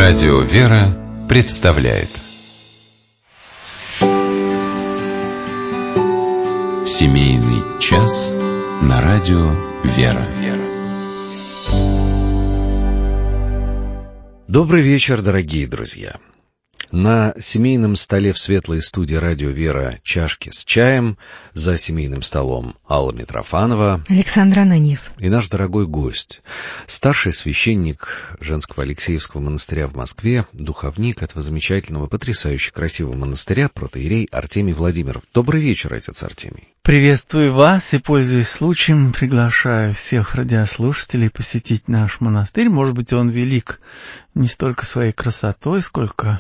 Радио «Вера» представляет Семейный час на радио «Вера». Добрый вечер, дорогие друзья. На семейном столе в светлой студии радио «Вера» чашки с чаем, за семейным столом Алла Митрофанова, Александр Ананьев и наш дорогой гость, старший священник Женского Алексеевского монастыря в Москве, духовник этого замечательного, потрясающе красивого монастыря, протоиерей Артемий Владимиров. Добрый вечер, отец Артемий. Приветствую вас и, пользуясь случаем, приглашаю всех радиослушателей посетить наш монастырь. Может быть, он велик не столько своей красотой, сколько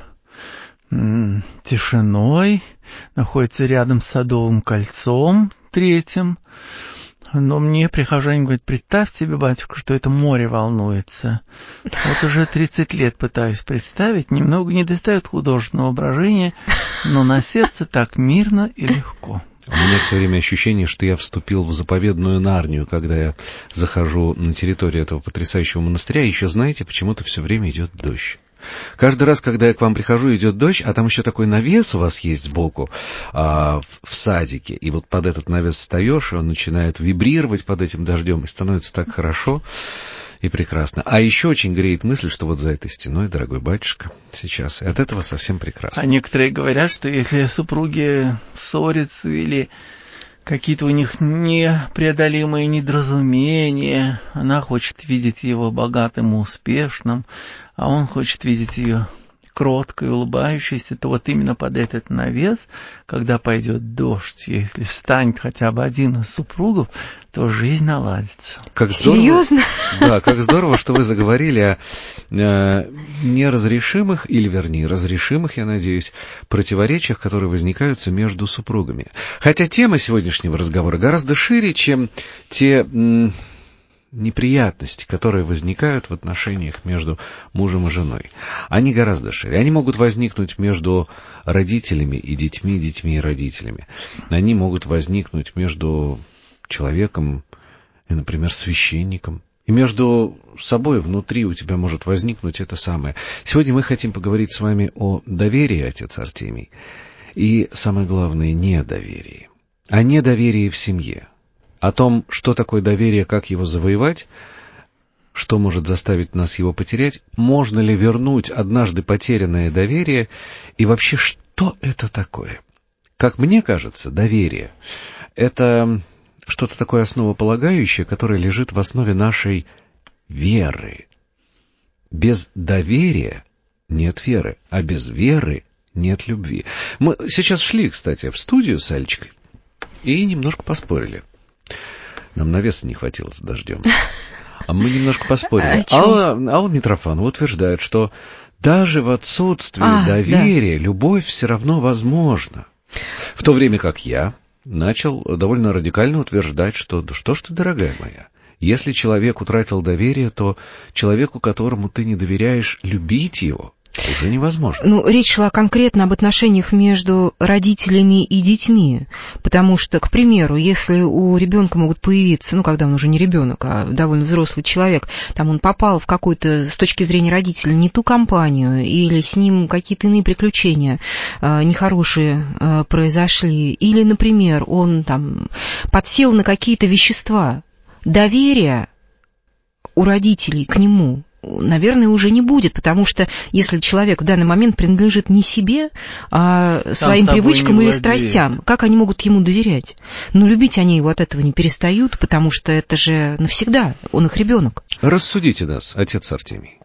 тишиной, находится рядом с Садовым кольцом третьим. Но мне прихожане говорят: представь себе, батюшка, что это море волнуется. Вот уже 30 лет пытаюсь представить, немного не достает художественного воображения, но на сердце так мирно и легко. У меня все время ощущение, что я вступил в заповедную Нарнию, когда я захожу на территорию этого потрясающего монастыря. И еще, знаете, почему-то все время идет дождь. Каждый раз, когда я к вам прихожу, идет дождь, а там еще такой навес у вас есть сбоку, в садике, и вот под этот навес встаешь, и он начинает вибрировать под этим дождем, и становится так хорошо и прекрасно. А еще очень греет мысль, что вот за этой стеной, дорогой батюшка, сейчас, и от этого совсем прекрасно. А некоторые говорят, что если супруги ссорятся или какие-то у них непреодолимые недоразумения, она хочет видеть его богатым и успешным, а он хочет видеть ее кроткой, улыбающейся, то вот именно под этот навес, когда пойдет дождь, если встанет хотя бы один из супругов, то жизнь наладится. Как здорово, серьезно? Да, как здорово, что вы заговорили о неразрешимых, или вернее, разрешимых, я надеюсь, противоречиях, которые возникают между супругами. Хотя тема сегодняшнего разговора гораздо шире, чем те неприятности, которые возникают в отношениях между мужем и женой. Они гораздо шире. Они могут возникнуть между родителями и детьми, детьми и родителями. Они могут возникнуть между человеком и, например, священником. И между собой внутри у тебя может возникнуть это самое. Сегодня мы хотим поговорить с вами о доверии, отец Артемий. И, самое главное, недоверии. О недоверии в семье. О том, что такое доверие, как его завоевать, что может заставить нас его потерять, можно ли вернуть однажды потерянное доверие, и вообще, что это такое? Как мне кажется, доверие — это что-то такое основополагающее, которое лежит в основе нашей веры. Без доверия нет веры, а без веры нет любви. Мы сейчас шли, кстати, в студию с Алечкой и немножко поспорили. Нам навеса не хватило с дождем. А мы немножко поспорили. Алла Митрофанова утверждает, что даже в отсутствии доверия любовь все равно возможна. В то время как я начал довольно радикально утверждать, что да что ж ты, дорогая моя, если человек утратил доверие, то человеку, которому ты не доверяешь, любить его уже невозможно. Речь шла конкретно об отношениях между родителями и детьми, потому что, к примеру, если у ребенка могут появиться, когда он уже не ребенок, а довольно взрослый человек, там он попал в какую-то, с точки зрения родителей, не ту компанию, или с ним какие-то иные приключения нехорошие произошли, или, например, он там подсел на какие-то вещества, доверия у родителей к нему, наверное, уже не будет, потому что если человек в данный момент принадлежит не себе, а своим привычкам или страстям, как они могут ему доверять? Любить они его от этого не перестают, потому что это же навсегда, он их ребенок. Рассудите нас, отец Артемий.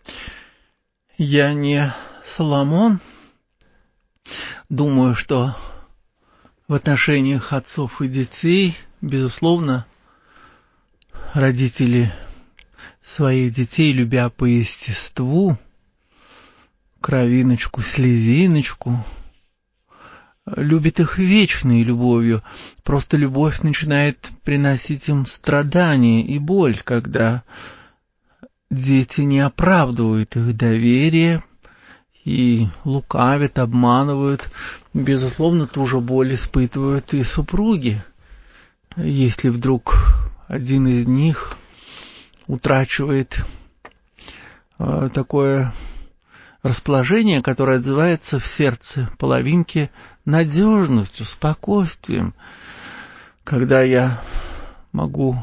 Я не Соломон. Думаю, что в отношениях отцов и детей, безусловно, родители своих детей, любя по естеству, кровиночку, слезиночку, любит их вечной любовью. Просто любовь начинает приносить им страдания и боль, когда дети не оправдывают их доверие и лукавят, обманывают. Безусловно, ту же боль испытывают и супруги. Если вдруг один из них утрачивает такое расположение, которое отзывается в сердце половинки надежностью, спокойствием, когда я могу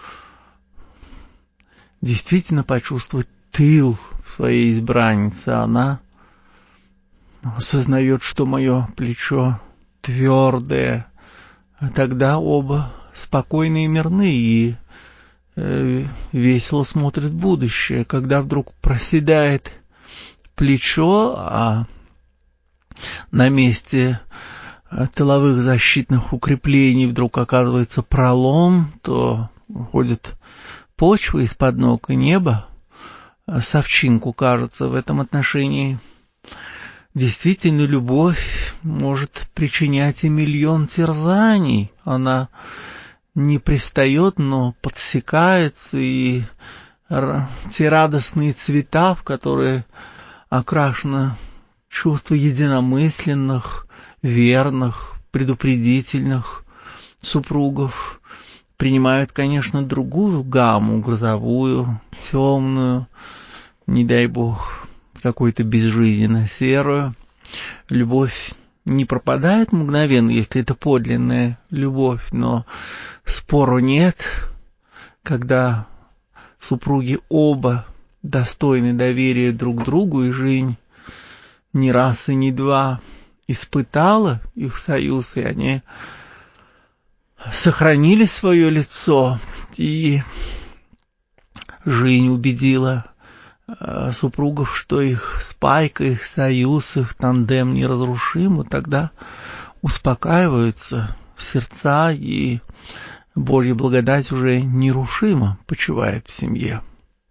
действительно почувствовать тыл своей избранницы. Она осознает, что мое плечо твердое. Тогда оба спокойны и мирны, и весело смотрят в будущее. Когда вдруг проседает плечо, а на месте тыловых защитных укреплений вдруг оказывается пролом, то уходит почва из-под ног, и небо совчинку кажется. В этом отношении действительно любовь может причинять и миллион терзаний. Она не пристает, но подсекается, и те радостные цвета, в которые окрашено чувство единомысленных, верных, предупредительных супругов, принимают, конечно, другую гамму, грозовую, темную, не дай бог, какую-то безжизненно серую. Любовь не пропадает мгновенно, если это подлинная любовь, но спору нет, когда супруги оба достойны доверия друг другу, и жизнь не раз и не два испытала их союз, и они сохранили свое лицо, и жизнь убедила супругов, что их спайка, их союз, их тандем неразрушим, и тогда успокаиваются в сердца, и Божья благодать уже нерушимо почивает в семье.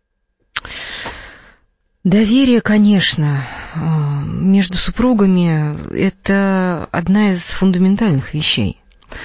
Доверие, конечно, между супругами – это одна из фундаментальных вещей.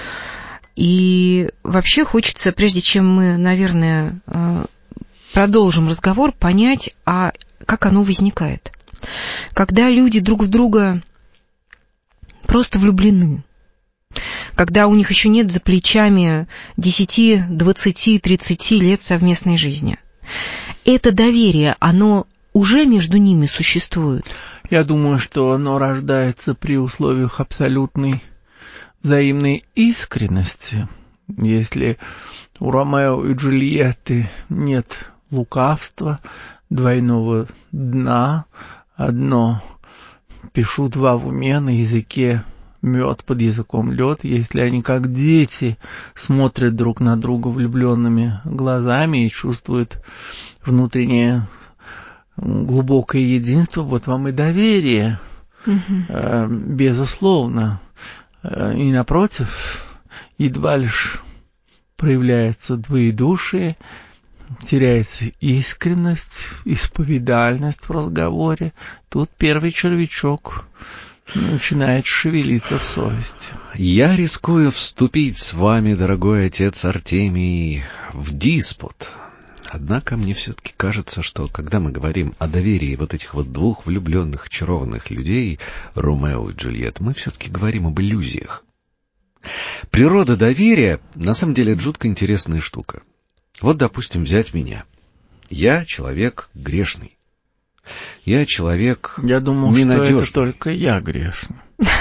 И вообще хочется, прежде чем мы, наверное, продолжим разговор, понять, а как оно возникает. Когда люди друг в друга просто влюблены, когда у них еще нет за плечами 10, 20, 30 лет совместной жизни. Это доверие, оно уже между ними существует? Я думаю, что оно рождается при условиях абсолютной взаимной искренности. Если у Ромео и Джульетты нет лукавства, двойного дна, одно пишу, два в уме, на языке мед, под языком лед, если они как дети смотрят друг на друга влюбленными глазами и чувствуют внутреннее глубокое единство, вот вам и доверие, безусловно. И напротив, едва лишь проявляется двоедушие, теряется искренность, исповедальность в разговоре. Тут первый червячок начинает шевелиться в совести. Я рискую вступить с вами, дорогой отец Артемий, в диспут. Однако мне все-таки кажется, что когда мы говорим о доверии вот этих вот двух влюбленных, очарованных людей, Ромео и Джульетт, мы все-таки говорим об иллюзиях. Природа доверия, на самом деле, это жутко интересная штука. Вот, допустим, взять меня. Я человек грешный. Я человек ненадежный. Я думал, что это только я грешный.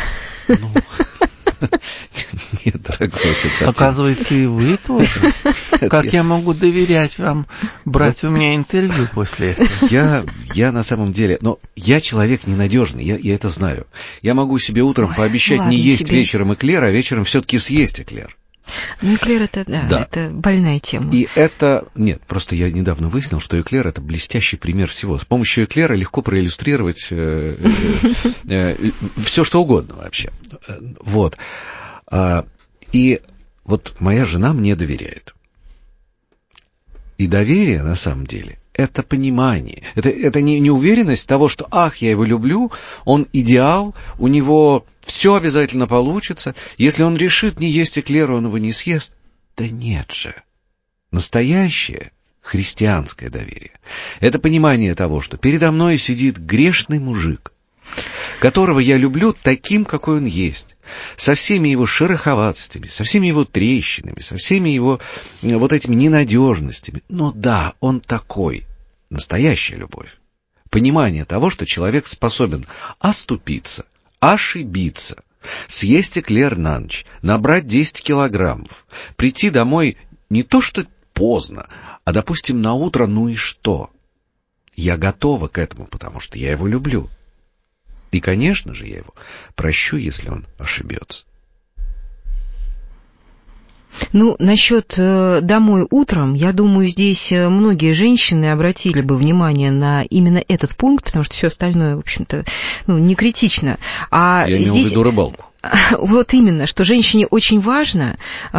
Нет, дорогой отец Артемий. Оказывается, и вы тоже. Как я могу доверять вам, брать у меня интервью после этого? Я на самом деле... Но я человек ненадежный, я это знаю. Я могу себе утром пообещать не есть вечером эклер, а вечером все-таки съесть эклер. Ну, эклер это, да, это больная тема. И это... Нет, просто я недавно выяснил, что эклер — это блестящий пример всего. С помощью эклера легко проиллюстрировать все, что угодно вообще. Вот. И вот моя жена мне доверяет. И доверие, на самом деле, это понимание. Это не уверенность того, что, я его люблю, он идеал, у него все обязательно получится. Если он решит не есть эклер, он его не съест. Да нет же. Настоящее христианское доверие — это понимание того, что передо мной сидит грешный мужик, которого я люблю таким, какой он есть, со всеми его шероховатостями, со всеми его трещинами, со всеми его вот этими ненадежностями. Но да, он такой. Настоящая любовь. Понимание того, что человек способен оступиться, ошибиться, съесть эклер на ночь, набрать 10 килограммов, прийти домой не то что поздно, а, допустим, на утро, ну и что? Я готова к этому, потому что я его люблю. И, конечно же, я его прощу, если он ошибется. Ну, насчет домой утром, я думаю, здесь многие женщины обратили бы внимание на именно этот пункт, потому что все остальное, в общем-то, не критично. А я имел в виду рыбалку. Вот именно, что женщине очень важно,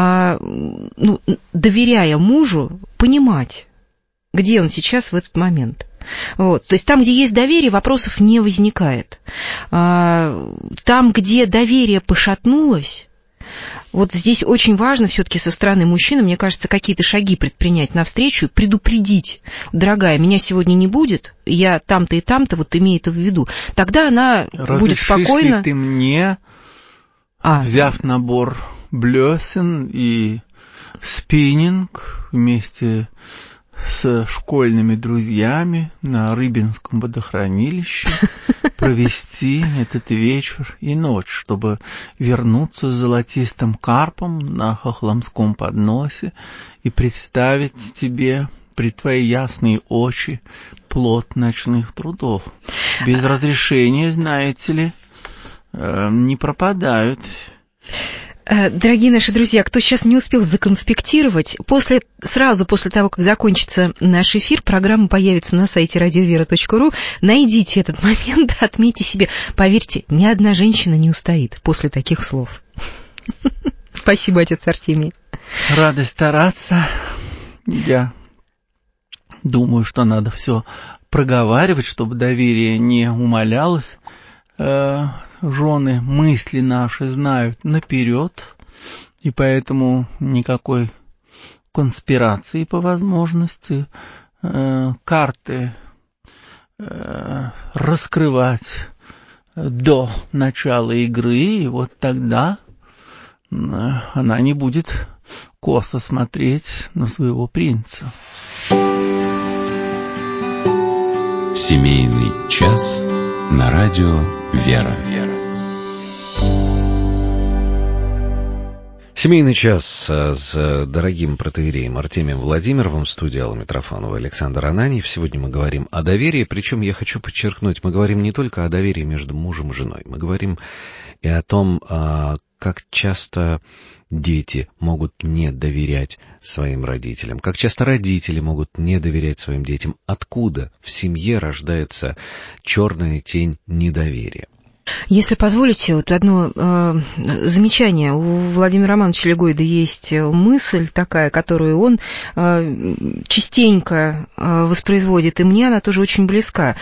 доверяя мужу, понимать, где он сейчас в этот момент. Вот. То есть там, где есть доверие, вопросов не возникает. Там, где доверие пошатнулось, вот здесь очень важно все-таки со стороны мужчины, мне кажется, какие-то шаги предпринять навстречу, предупредить: дорогая, меня сегодня не будет, я там-то и там-то, вот имей это в виду. Тогда она будет спокойна. Разрешишь ли ты мне, взяв набор блесен и спиннинг вместе с школьными друзьями на Рыбинском водохранилище провести этот вечер и ночь, чтобы вернуться с золотистым карпом на хохломском подносе и представить тебе пред твои ясные очи плод ночных трудов. Без разрешения, знаете ли, не пропадают. Дорогие наши друзья, кто сейчас не успел законспектировать, сразу после того, как закончится наш эфир, программа появится на сайте radiovera.ru. Найдите этот момент, отметьте себе. Поверьте, ни одна женщина не устоит после таких слов. Спасибо, отец Артемий. Рада стараться. Я думаю, что надо все проговаривать, чтобы доверие не умалялось. Жены мысли наши знают наперед, и поэтому никакой конспирации по возможности, карты раскрывать до начала игры, и вот тогда она не будет косо смотреть на своего принца. Семейный час на радио «Вера». Семейный час с дорогим протоиереем Артемием Владимировым, в студии Алла Митрофанова и Александр Ананьев. Сегодня мы говорим о доверии, причем я хочу подчеркнуть, мы говорим не только о доверии между мужем и женой, мы говорим и о том, как часто дети могут не доверять своим родителям, как часто родители могут не доверять своим детям, откуда в семье рождается черная тень недоверия. Если позволите, вот одно замечание. У Владимира Романовича Легойда есть мысль такая, которую он частенько воспроизводит, и мне она тоже очень близка.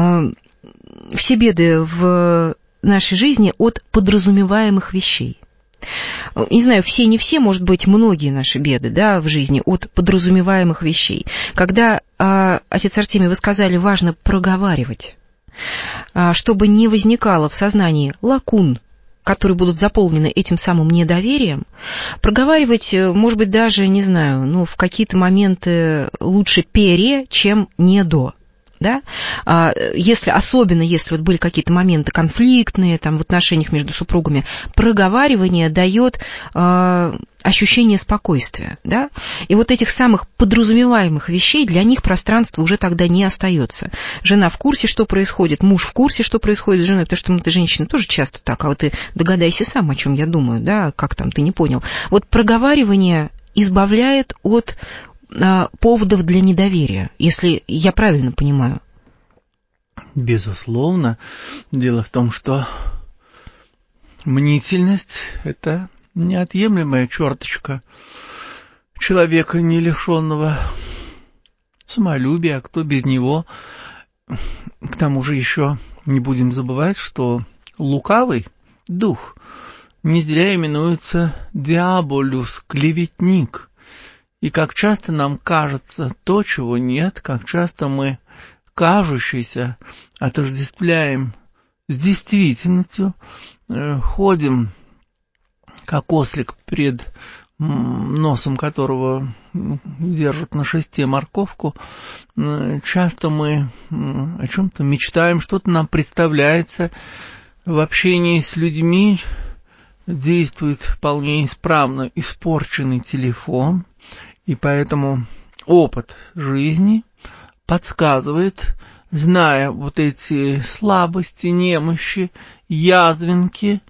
Все беды в нашей жизни от подразумеваемых вещей. Не знаю, все, не все, может быть, многие наши беды, в жизни от подразумеваемых вещей. Когда, отец Артемий, вы сказали, важно проговаривать, чтобы не возникало в сознании лакун, которые будут заполнены этим самым недоверием, проговаривать, может быть, даже, не знаю, в какие-то моменты лучше пере, чем не до. Да? Особенно если вот были какие-то моменты конфликтные там, в отношениях между супругами, проговаривание дает ощущение спокойствия. Да? И вот этих самых подразумеваемых вещей для них пространства уже тогда не остается. Жена в курсе, что происходит, муж в курсе, что происходит с женой, потому что мы-то женщины тоже часто так, а вот ты догадайся сам, о чем я думаю, да, как там, ты не понял. Вот проговаривание избавляет от поводов для недоверия, если я правильно понимаю. Безусловно. Дело в том, что мнительность – это неотъемлемая черточка человека, не лишенного самолюбия, а кто без него. К тому же еще не будем забывать, что лукавый дух не зря именуется диаболюс, клеветник. И как часто нам кажется то, чего нет, как часто мы кажущееся отождествляем с действительностью, ходим, как ослик пред носом которого держат на шесте морковку, часто мы о чем-то мечтаем, что-то нам представляется. В общении с людьми действует вполне исправно испорченный телефон, и поэтому опыт жизни подсказывает, зная вот эти слабости, немощи, язвинки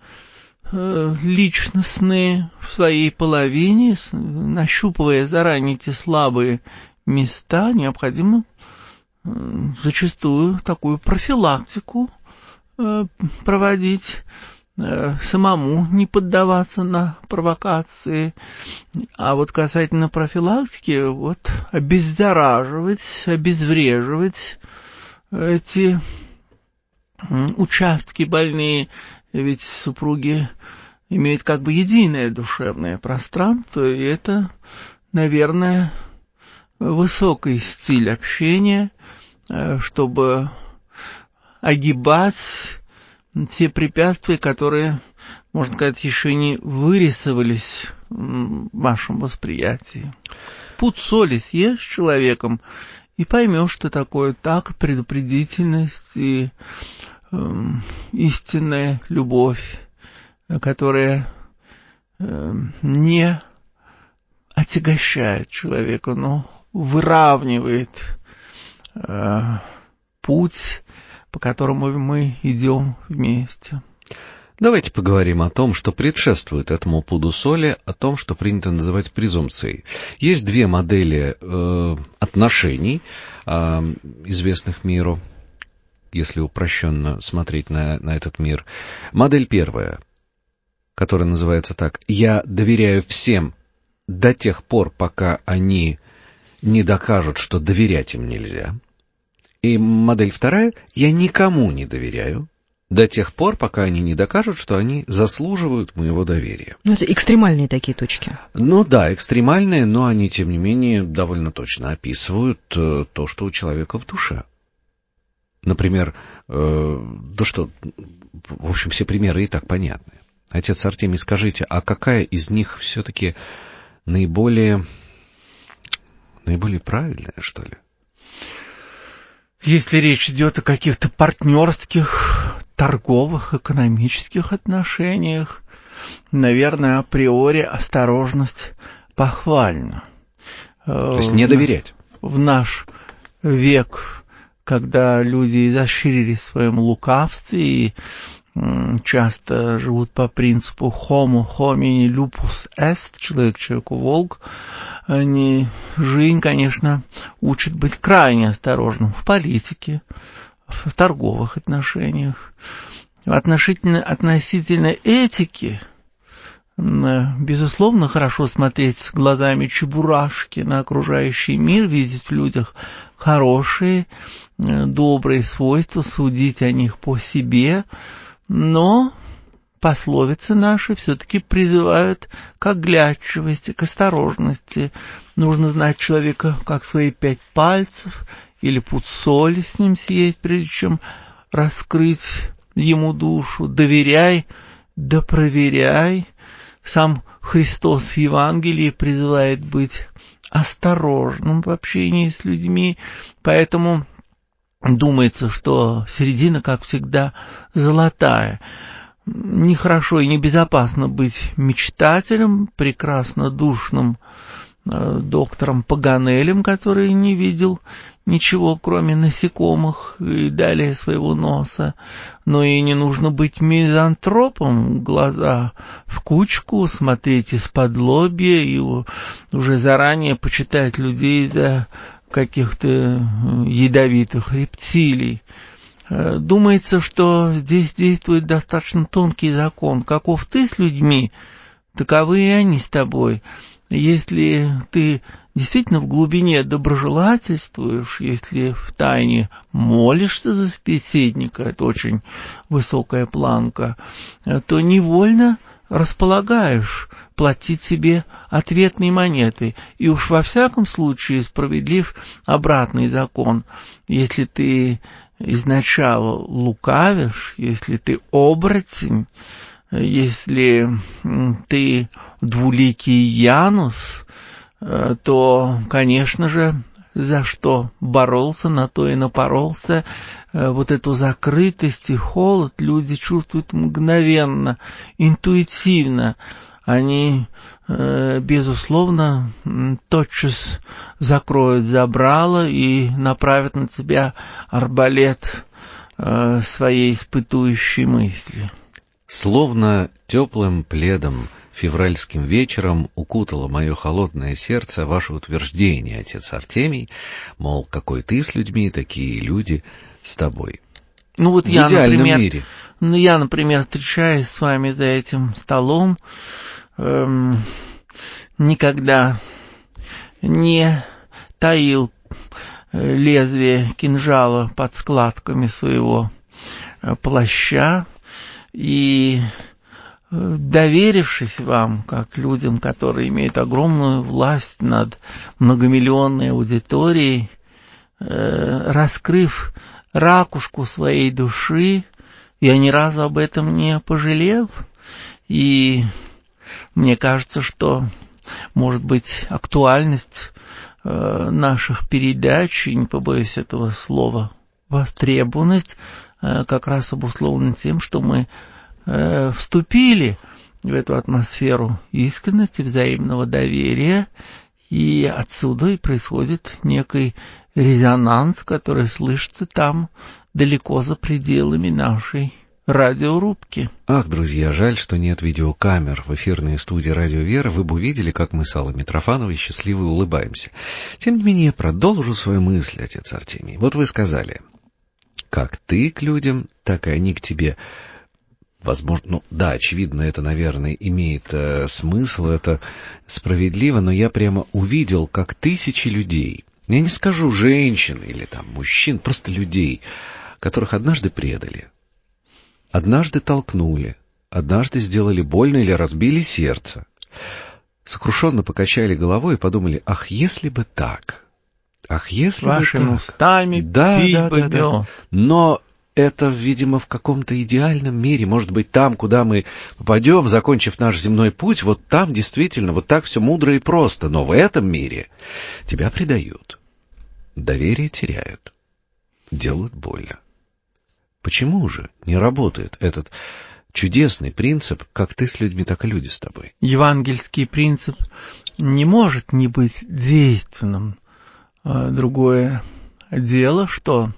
личностные в своей половине, нащупывая заранее эти слабые места, необходимо зачастую такую профилактику проводить, самому не поддаваться на провокации. А вот касательно профилактики, вот обеззараживать, обезвреживать эти участки больные, ведь супруги имеют как бы единое душевное пространство, и это, наверное, высокий стиль общения, чтобы огибать те препятствия, которые, можно сказать, еще не вырисовались в вашем восприятии. Пуд соли съешь с человеком и поймешь, что такое такт, предупредительность и истинная любовь, которая не отягощает человека, но выравнивает путь, по которому мы идем вместе. Давайте поговорим о том, что предшествует этому пуду соли, о том, что принято называть презумпцией. Есть две модели отношений, известных миру, если упрощенно смотреть на этот мир. Модель первая, которая называется так: «Я доверяю всем до тех пор, пока они не докажут, что доверять им нельзя». И модель вторая: «Я никому не доверяю до тех пор, пока они не докажут, что они заслуживают моего доверия». Ну, это экстремальные такие точки. Ну да, экстремальные, но они, тем не менее, довольно точно описывают то, что у человека в душе. Например, в общем, все примеры и так понятны. Отец Артемий, скажите, а какая из них все-таки наиболее правильная, что ли? Если речь идет о каких-то партнерских, торговых, экономических отношениях, наверное, априори осторожность похвальна. То есть не доверять. В наш век, когда люди изощрились в своем лукавстве и часто живут по принципу homo homini lupus est, человек человеку волк, жизнь, конечно, учит быть крайне осторожным в политике, в торговых отношениях. Относительно этики, безусловно, хорошо смотреть глазами чебурашки на окружающий мир, видеть в людях хорошие, добрые свойства, судить о них по себе, но пословицы наши все-таки призывают к оглядчивости, к осторожности. Нужно знать человека как свои 5 пальцев, или пуд соли с ним съесть, прежде чем раскрыть ему душу. Доверяй, да проверяй. Сам Христос в Евангелии призывает быть осторожным в общении с людьми, поэтому думается, что середина, как всегда, золотая. Нехорошо и небезопасно быть мечтателем, прекрасно душным доктором Паганелем, который не видел ничего, кроме насекомых и далее своего носа. Но и не нужно быть мизантропом, глаза в кучку, смотреть из-под лобья и уже заранее почитать людей за каких-то ядовитых рептилий. Думается, что здесь действует достаточно тонкий закон. Каков ты с людьми, таковы и они с тобой. Если ты действительно в глубине доброжелательствуешь, если втайне молишься за собеседника, это очень высокая планка, то невольно располагаешь платить себе ответной монетой. И уж во всяком случае справедлив обратный закон. Если ты изначала лукавишь, если ты оборотень, если ты двуликий Янус, то, конечно же, за что боролся, на то и напоролся. Вот эту закрытость и холод люди чувствуют мгновенно, интуитивно. Они, безусловно, тотчас закроют забрало и направят на тебя арбалет своей испытующей мысли. Словно теплым пледом февральским вечером укутало мое холодное сердце ваше утверждение, отец Артемий, мол, какой ты с людьми, такие люди с тобой. Ну вот в идеальном например, мире. Я, например, встречаясь с вами за этим столом, никогда не таил лезвие кинжала под складками своего плаща и, доверившись вам, как людям, которые имеют огромную власть над многомиллионной аудиторией, раскрыв ракушку своей души, я ни разу об этом не пожалел, и мне кажется, что, может быть, актуальность наших передач, и не побоюсь этого слова, востребованность, как раз обусловлена тем, что мы вступили в эту атмосферу искренности, взаимного доверия, и отсюда и происходит некий резонанс, который слышится там далеко за пределами нашей радиорубки. Ах, друзья, жаль, что нет видеокамер в эфирной студии «Радио Вера». Вы бы увидели, как мы с Аллой Митрофановой счастливы улыбаемся. Тем не менее, продолжу свою мысль, отец Артемий. Вот вы сказали, как ты к людям, так и они к тебе. Возможно, ну да, очевидно, это, наверное, имеет смысл, это справедливо, но я прямо увидел, как тысячи людей, я не скажу женщин или там мужчин, просто людей, которых однажды предали, однажды толкнули, однажды сделали больно или разбили сердце, сокрушенно покачали головой и подумали, ах, если бы так, ах, если бы так. Вашими устами пить бы мед. Но это, видимо, в каком-то идеальном мире, может быть, там, куда мы попадем, закончив наш земной путь, вот там действительно вот так все мудро и просто, но в этом мире тебя предают, доверие теряют, делают больно. Почему же не работает этот чудесный принцип, как ты с людьми, так и люди с тобой? Евангельский принцип не может не быть действенным. Другое дело, что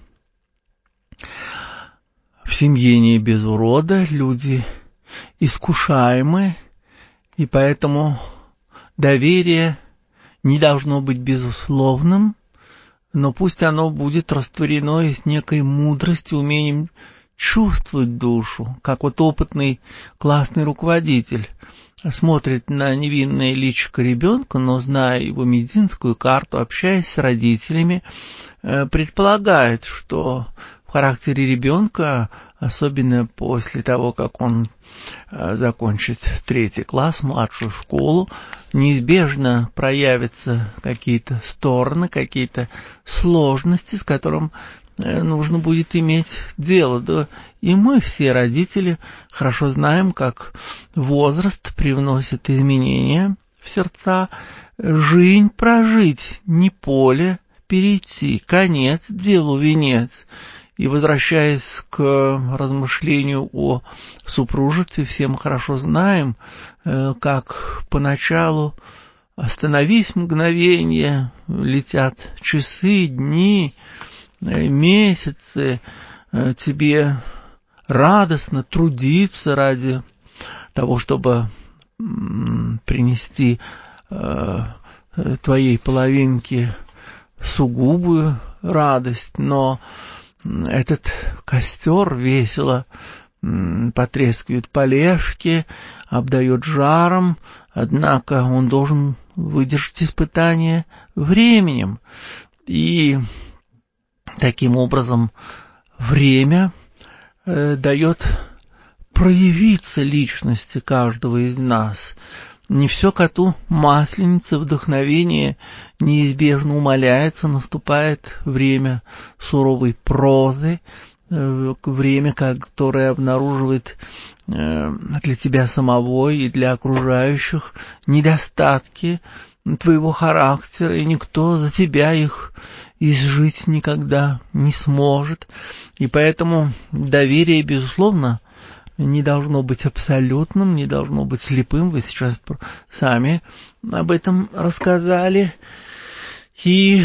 в семье не без урода, люди искушаемы, и поэтому доверие не должно быть безусловным, но пусть оно будет растворено с некой мудростью, умением чувствовать душу, как вот опытный классный руководитель смотрит на невинное личико ребенка, но, зная его медицинскую карту, общаясь с родителями, предполагает, что в характере ребенка, особенно после того, как он закончит 3 класс, младшую школу, неизбежно проявятся какие-то стороны, какие-то сложности, с которым нужно будет иметь дело. Да, и мы, все родители, хорошо знаем, как возраст привносит изменения в сердца. Жизнь прожить, не поле перейти, конец делу венец. И, возвращаясь к размышлению о супружестве, все мы хорошо знаем, как поначалу остановись мгновение, летят часы, дни, месяцы, тебе радостно трудиться ради того, чтобы принести твоей половинке сугубую радость, но этот костер весело потрескивает полежки, обдает жаром, однако он должен выдержать испытание временем. И таким образом время дает проявиться личности каждого из нас. Не все коту масленица, вдохновение неизбежно умаляется, наступает время суровой прозы, время, которое обнаруживает для тебя самого и для окружающих недостатки твоего характера, и никто за тебя их изжить никогда не сможет. И поэтому доверие, безусловно, не должно быть абсолютным, не должно быть слепым. Вы сейчас сами об этом рассказали. И,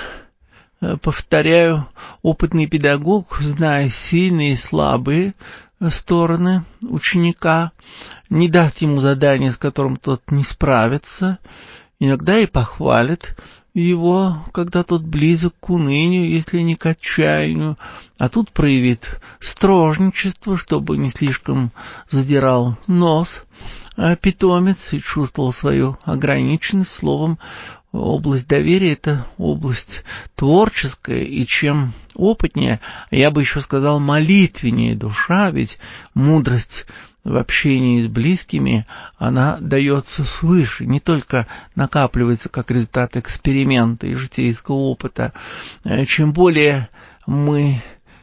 повторяю, опытный педагог, зная сильные и слабые стороны ученика, не даст ему задание, с которым тот не справится, иногда и похвалит его, когда тот близок к унынию, если не к отчаянию, а тут проявит строжничество, чтобы не слишком задирал нос питомец и чувствовал свою ограниченность. Словом, область доверия – это область творческая, и чем опытнее, я бы еще сказал, молитвеннее душа, ведь мудрость в общении с близкими, она дается свыше, не только накапливается как результат эксперимента и житейского опыта. Чем более мы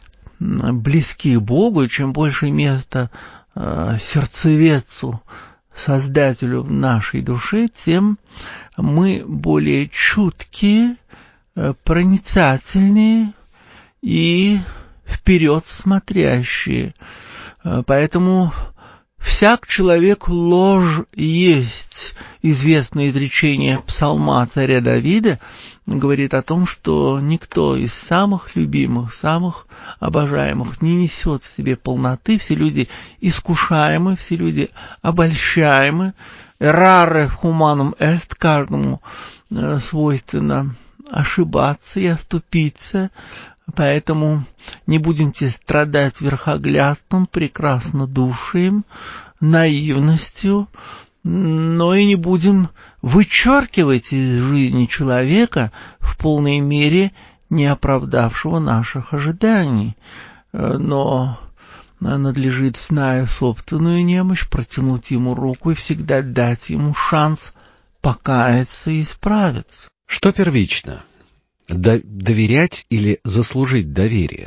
близки к Богу, чем больше места сердцеведцу, Создателю в нашей душе, тем мы более чуткие, проницательные и вперед смотрящие. Поэтому «всяк человек ложь есть». Известное изречение псалма царя Давида говорит о том, что никто из самых любимых, самых обожаемых не несет в себе полноты. Все люди искушаемы, все люди обольщаемы. «Errare humanum est», каждому свойственно ошибаться и оступиться. Поэтому не будемте страдать верхоглядством, прекраснодушием, наивностью, но и не будем вычеркивать из жизни человека в полной мере не оправдавшего наших ожиданий. Но надлежит, зная собственную немощь, протянуть ему руку и всегда дать ему шанс покаяться и исправиться. Что первично? Доверять или заслужить доверие?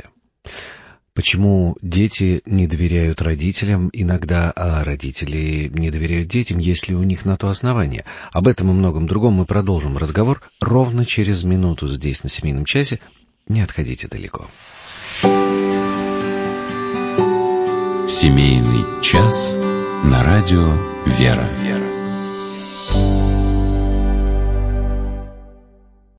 Почему дети не доверяют родителям иногда, а родители не доверяют детям, если у них на то основания? Об этом и многом другом мы продолжим разговор ровно через минуту здесь, на Семейном часе. Не отходите далеко. Семейный час на радио «Вера».